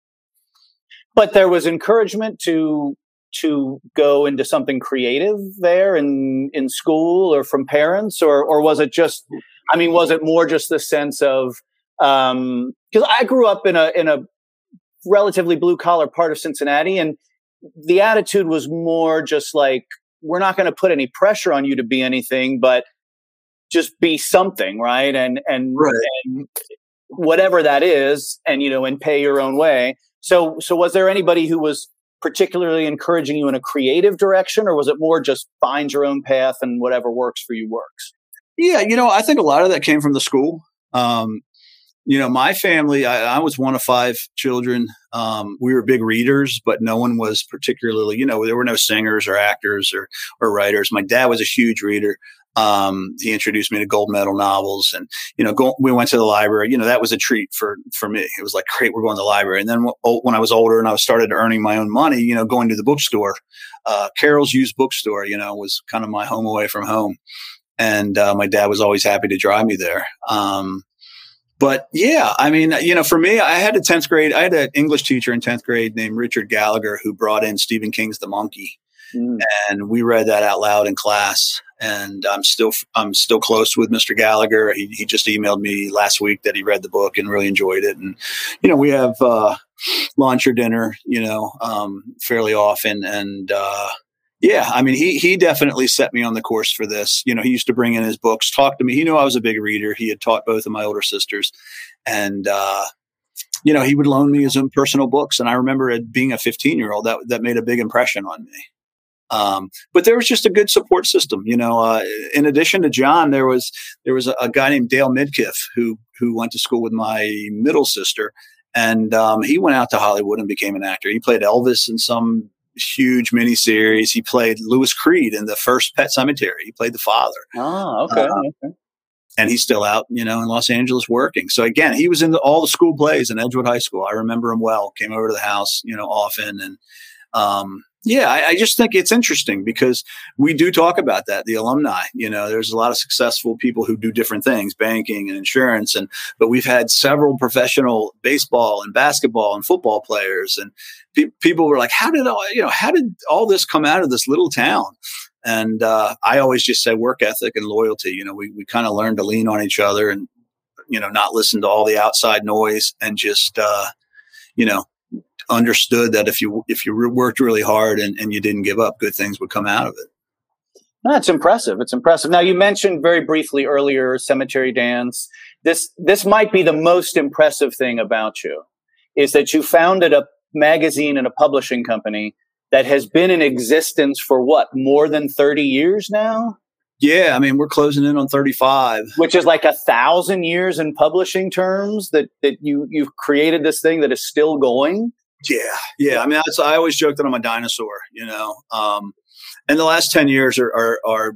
Speaker 1: But there was encouragement to to go into something creative there in in school or from parents, or or was it just? I mean, was it more just the sense of um, because I grew up in a in a relatively blue collar part of Cincinnati, and the attitude was more just like, we're not going to put any pressure on you to be anything, but just be something, right? And and,
Speaker 2: right.
Speaker 1: and whatever that is, and you know, and pay your own way. So, so was there anybody who was particularly encouraging you in a creative direction, or was it more just find your own path and whatever works for you works?
Speaker 2: Yeah, you know, I think a lot of that came from the school. Um, you know, my family, I, I was one of five children. Um, we were big readers, but no one was particularly, you know, there were no singers or actors or, or writers. My dad was a huge reader. Um, he introduced me to gold medal novels, and, you know, go, we went to the library. You know, that was a treat for, for me. It was like, great, we're going to the library. And then w- when I was older and I started earning my own money, you know, going to the bookstore, uh, Carol's Used Bookstore, you know, was kind of my home away from home. And, uh, my dad was always happy to drive me there. Um, but yeah, I mean, you know, for me, I had a tenth grade, I had an English teacher in tenth grade named Richard Gallagher who brought in Stephen King's The Monkey. Mm. And we read that out loud in class. And I'm still I'm still close with Mister Gallagher. He he just emailed me last week that he read the book and really enjoyed it. And you know, we have uh, lunch or dinner, you know, um, fairly often. And uh, yeah, I mean, he he definitely set me on the course for this. You know, he used to bring in his books, talk to me. He knew I was a big reader. He had taught both of my older sisters, and uh, you know, he would loan me his own personal books. And I remember it being a fifteen year old that that made a big impression on me. Um, but there was just a good support system, you know. Uh, in addition to John, there was there was a, a guy named Dale Midkiff who who went to school with my middle sister, and um, he went out to Hollywood and became an actor. He played Elvis in some huge miniseries. He played Louis Creed in the first Pet Sematary. He played the father.
Speaker 1: Oh, okay.
Speaker 2: Uh,
Speaker 1: okay.
Speaker 2: And he's still out, you know, in Los Angeles working. So again, he was in the, all the school plays in Edgewood High School. I remember him well. Came over to the house, you know, often and. Um, Yeah, I, I just think it's interesting because we do talk about that, the alumni. You know, there's a lot of successful people who do different things, banking and insurance, and but we've had several professional baseball and basketball and football players, and pe- people were like, "How did all you know? How did all this come out of this little town?" And uh, I always just say work ethic and loyalty. You know, we we kind of learned to lean on each other and you know not listen to all the outside noise and just uh, you know. understood that if you if you worked really hard and, and you didn't give up, good things would come out of it.
Speaker 1: That's impressive. It's impressive. Now, you mentioned very briefly earlier Cemetery Dance. This this might be the most impressive thing about you, is that you founded a magazine and a publishing company that has been in existence for what, more than thirty years now?
Speaker 2: Yeah, I mean, we're closing in on thirty-five.
Speaker 1: Which is like a thousand years in publishing terms that, that you, you've created this thing that is still going?
Speaker 2: Yeah, yeah. I mean, that's, I always joke that I'm a dinosaur, you know. Um, and the last ten years are are, are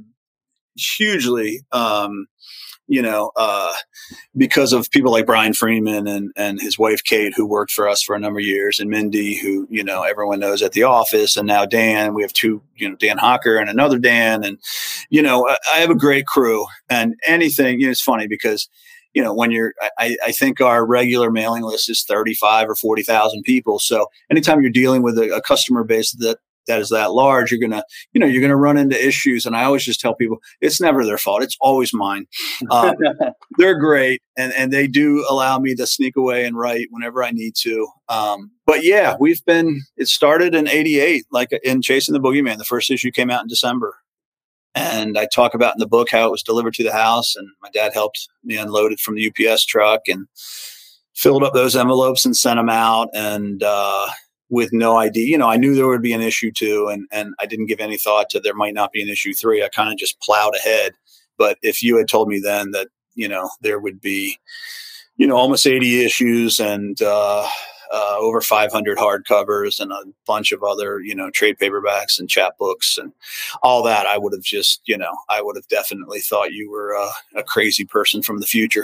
Speaker 2: hugely, um, you know, uh, because of people like Brian Freeman and and his wife Kate, who worked for us for a number of years, and Mindy, who you know everyone knows at the office, and now Dan. We have two, you know, Dan Hocker and another Dan, and you know, I, I have a great crew. And anything, you know, it's funny because. You know, when you're, I, I think our regular mailing list is thirty-five or forty thousand people. So anytime you're dealing with a, a customer base that, that is that large, you're going to, you know, you're going to run into issues. And I always just tell people it's never their fault. It's always mine. Um, they're great. And, and they do allow me to sneak away and write whenever I need to. Um, but yeah, we've been, it started in eighty-eight, like in Chasing the Boogeyman. The first issue came out in December. And I talk about in the book how it was delivered to the house, and my dad helped me unload it from the U P S truck and filled up those envelopes and sent them out. And uh, with no idea, you know, I knew there would be an issue two, and and I didn't give any thought to there might not be an issue three. I kind of just plowed ahead. But if you had told me then that you know there would be, you know, almost eighty issues and uh, Uh, over five hundred hardcovers and a bunch of other, you know, trade paperbacks and chapbooks and all that, I would have just, you know, I would have definitely thought you were uh, a crazy person from the future.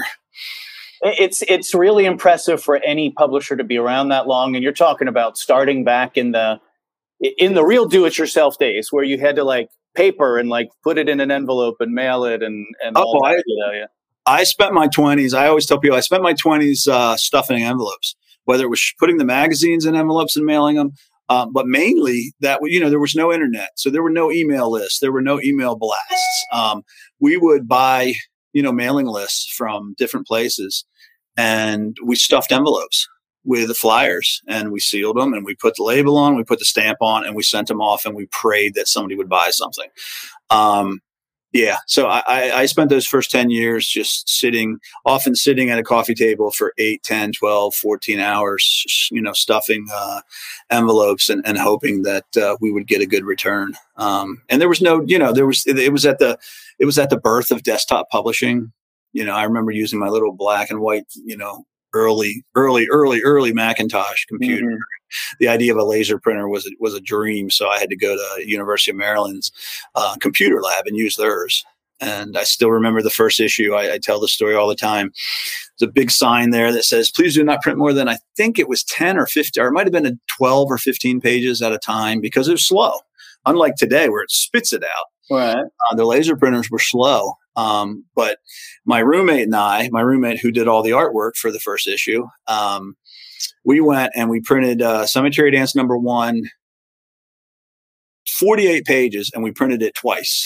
Speaker 1: It's it's really impressive for any publisher to be around that long. And you're talking about starting back in the in the real do-it-yourself days where you had to like paper and like put it in an envelope and mail it and and
Speaker 2: oh,
Speaker 1: all that.
Speaker 2: I,
Speaker 1: You know, yeah.
Speaker 2: I spent my twenties. I always tell people I spent my twenties uh, stuffing envelopes. Whether it was putting the magazines in envelopes and mailing them, um, but mainly that, you know, there was no internet. So there were no email lists. There were no email blasts. Um, we would buy, you know, mailing lists from different places and we stuffed envelopes with the flyers and we sealed them and we put the label on, we put the stamp on and we sent them off and we prayed that somebody would buy something. Um, Yeah. So I, I spent those first ten years just sitting, often sitting at a coffee table for eight, ten, twelve, fourteen hours, you know, stuffing uh, envelopes and, and hoping that uh, we would get a good return. Um, and there was no, you know, there was, it, it was at the, it was at the birth of desktop publishing. You know, I remember using my little black and white, you know, early, early, early, early Macintosh computer. Mm-hmm. The idea of a laser printer was, was a dream. So I had to go to University of Maryland's uh, computer lab and use theirs. And I still remember the first issue. I, I tell the story all the time. There's a big sign there that says, please do not print more than, I think it was ten or fifty, or it might have been a twelve or fifteen pages at a time because it was slow. Unlike today where it spits it out.
Speaker 1: Right.
Speaker 2: Uh, the laser printers were slow. Um, but my roommate and I, my roommate who did all the artwork for the first issue, um, we went and we printed uh, Cemetery Dance number one, forty-eight pages, and we printed it twice.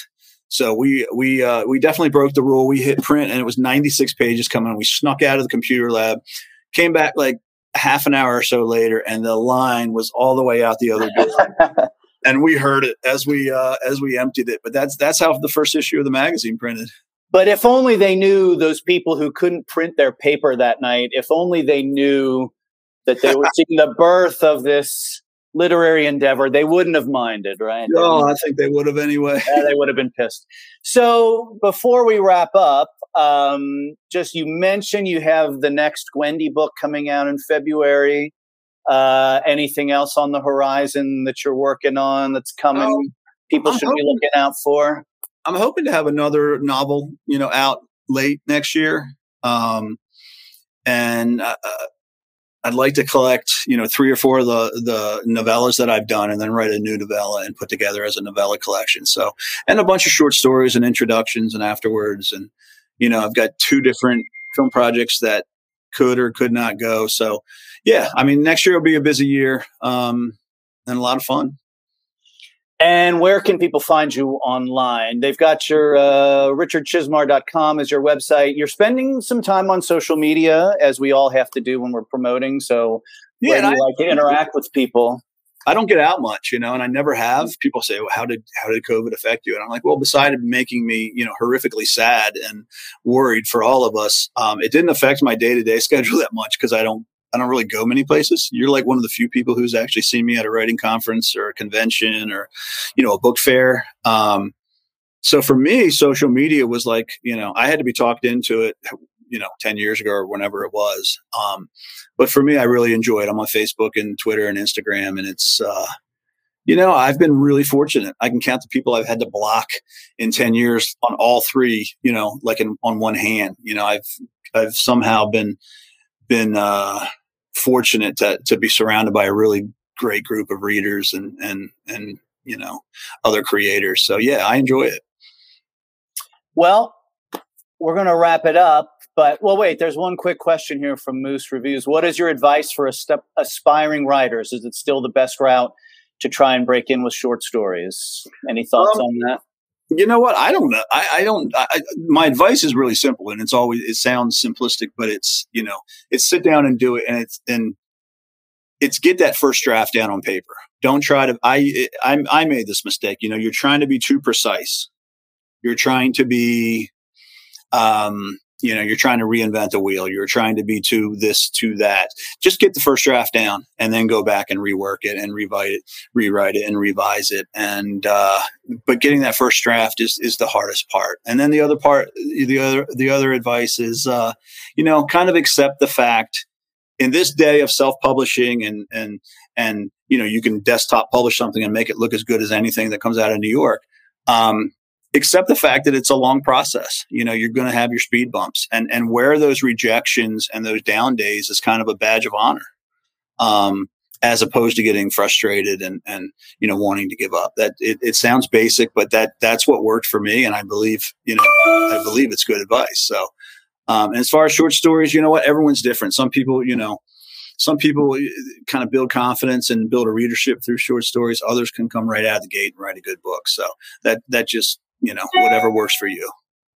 Speaker 2: So we we uh, we definitely broke the rule. We hit print, and it was ninety-six pages coming. We snuck out of the computer lab, came back like half an hour or so later, and the line was all the way out the other door. And we heard it as we uh, as we emptied it. But that's that's how the first issue of the magazine printed.
Speaker 1: But if only they knew, those people who couldn't print their paper that night, if only they knew that they were seeing the birth of this literary endeavor, they wouldn't have minded, right?
Speaker 2: No, I think they would have anyway.
Speaker 1: Yeah, they would have been pissed. So before we wrap up, um, just you mentioned you have the next Gwendy book coming out in February. Uh, anything else on the horizon that you're working on that's coming? Um, People I'm should hoping, be looking out for.
Speaker 2: I'm hoping to have another novel, you know, out late next year, um, and uh, I'd like to collect, you know, three or four of the, the novellas that I've done and then write a new novella and put together as a novella collection. So, and a bunch of short stories and introductions and afterwards. And, you know, I've got two different film projects that could or could not go. So yeah, I mean, next year will be a busy year, um, and a lot of fun.
Speaker 1: And where can people find you online? They've got your uh, richard chizmar dot com as your website. You're spending some time on social media, as we all have to do when we're promoting. So yeah, where do you I, like to interact with people?
Speaker 2: I don't get out much, you know, and I never have. People say, well, how did how did COVID affect you? And I'm like, well, besides making me, you know, horrifically sad and worried for all of us, um, it didn't affect my day-to-day schedule that much because I don't I don't really go many places. You're like one of the few people who's actually seen me at a writing conference or a convention or, you know, a book fair. Um, so for me, social media was like, you know, I had to be talked into it, you know, ten years ago or whenever it was. Um, but for me, I really enjoy it. I'm on Facebook and Twitter and Instagram, and it's, uh, you know, I've been really fortunate. I can count the people I've had to block in ten years on all three, you know, like in, on one hand. You know, I've, I've somehow been, been, uh, fortunate to to be surrounded by a really great group of readers and and and you know, other creators. So yeah, I enjoy it.
Speaker 1: Well, we're going to wrap it up, but well, wait. There's one quick question here from Moose Reviews. What is your advice for a step, aspiring writers? Is it still the best route to try and break in with short stories? Any thoughts um, on that?
Speaker 2: You know what? I don't know. I, I don't, I, my advice is really simple, and it's always, it sounds simplistic, but it's, you know, it's sit down and do it. And it's, and it's get that first draft down on paper. Don't try to, I, I, I made this mistake. You know, you're trying to be too precise. You're trying to be, um, you know, you're trying to reinvent the wheel. You're trying to be to this, to that. Just get the first draft down and then go back and rework it and rewrite it, rewrite it and revise it. And, uh, but getting that first draft is, is the hardest part. And then the other part, the other, the other advice is, uh, you know, kind of accept the fact in this day of self-publishing and, and, and, you know, you can desktop publish something and make it look as good as anything that comes out of New York. Um, Accept the fact that it's a long process. You know, you're going to have your speed bumps, and and wear those rejections and those down days as kind of a badge of honor, um, as opposed to getting frustrated and and you know wanting to give up. That it, it sounds basic, but that that's what worked for me, and I believe you know I believe it's good advice. So, um, and as far as short stories, you know what, everyone's different. Some people, you know. Some people kind of build confidence and build a readership through short stories. Others can come right out of the gate and write a good book. So that that just, you know, whatever works for you.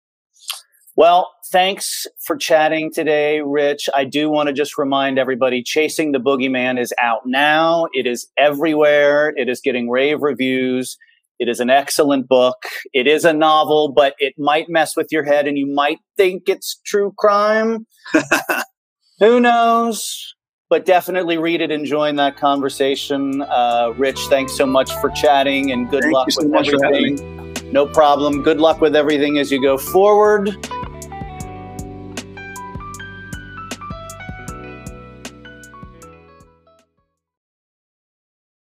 Speaker 1: Well, thanks for chatting today, Rich. I do want to just remind everybody, Chasing the Boogeyman is out now. It is everywhere. It is getting rave reviews. It is an excellent book. It is a novel, but it might mess with your head and you might think it's true crime. Who knows? But definitely read it and join that conversation. Uh, Rich, thanks so much for chatting, and good
Speaker 2: Thank
Speaker 1: luck
Speaker 2: you so
Speaker 1: with
Speaker 2: much
Speaker 1: everything. No problem. Good luck with everything as you go forward.